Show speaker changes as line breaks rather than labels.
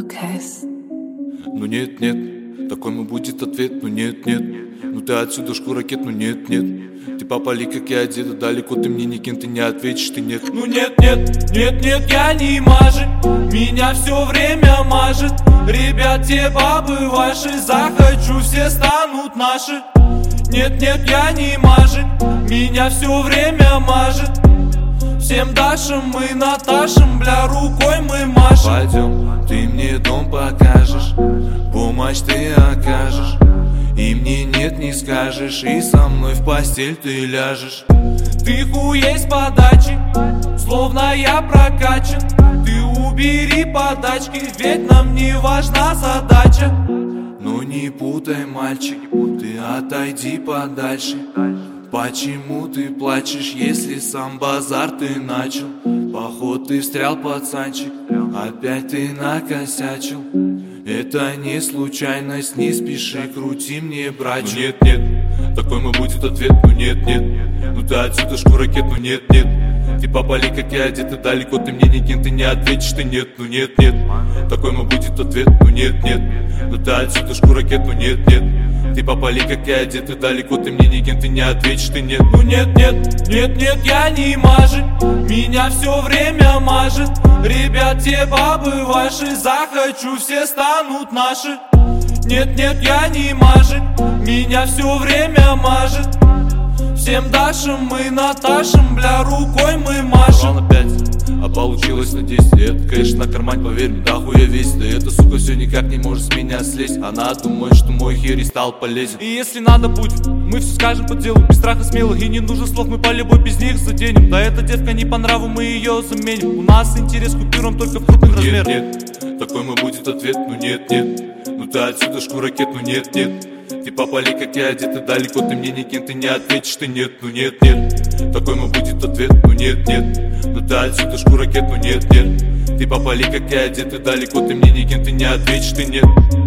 Lucas.
Ну нет, нет, такой мой будет ответ. Ну нет, нет, ну ты отсюда шкуракет. Ну нет, нет, ты попали, как я одета. Далеко ты мне никем, ты не ответишь, ты нет.
Ну нет, нет, нет, нет, я не мажет. Меня все время мажет. Ребят, те бабы ваши, захочу, все станут наши. Нет, нет, я не мажет. Меня все время мажет. Всем Дашам мы Наташам, бля, рукой мы машем.
Пойдем, ты мне дом покажешь, помощь ты окажешь, и мне нет не скажешь, и со мной в постель ты ляжешь.
Ты хуей с подачи, словно я прокачан. Ты убери подачки, ведь нам не важна задача.
Ну не путай, мальчик, ты отойди подальше. Почему ты плачешь, если сам базар ты начал? Поход ты встрял, пацанчик, опять ты накосячил. Это не случайность, не спеши, крути мне, братчик. Ну нет, нет, такой мой будет ответ. Ну нет, нет, ну ты отсюда шкуракет. Ну нет, нет, ты попали, как я одета. Далеко ты мне никем, ты не ответишь, ты нет. Ну нет, нет, такой мой будет ответ. Ну нет, нет, ну ты отсюда шкуракет. Ну нет, нет, ты попали, как я одета. Далеко ты мне никем, ты не ответишь, ты нет.
Ну нет, нет, нет, нет, я не мажет. Меня все время мажет. Ребят, те бабы ваши, захочу, все станут наши. Нет, нет, я не мажет. Меня все время мажет. Всем Дашам мы Наташам, бля, рукой мы машем.
Ровно 5, а получилось на 10. Это, конечно, на кармане, поверь мне, дохуя весит. Да эта сука все никак не может с меня слезть. Она думает, что мой херь стал полезен.
И если надо будет, мы все скажем по делу, без страха смелых. И не нужно слов, мы по любой без них заденем. Да эта девка не по нраву, мы ее заменим. У нас интерес к купюрам только в крупных размерах.
Нет, нет, такой мой будет ответ. Ну нет, нет, ну ты отсюда шкуракет. Ну нет, нет, ты попали, как я одета. Далеко ты мне никем, ты не ответишь, ты нет. Ну нет, нет, такой мой будет ответ. Ну нет, нет, ну ты отсюда шкуракет. Ну нет, нет, ты попали, как я одета. Далеко ты мне никем, ты не ответишь, ты нет.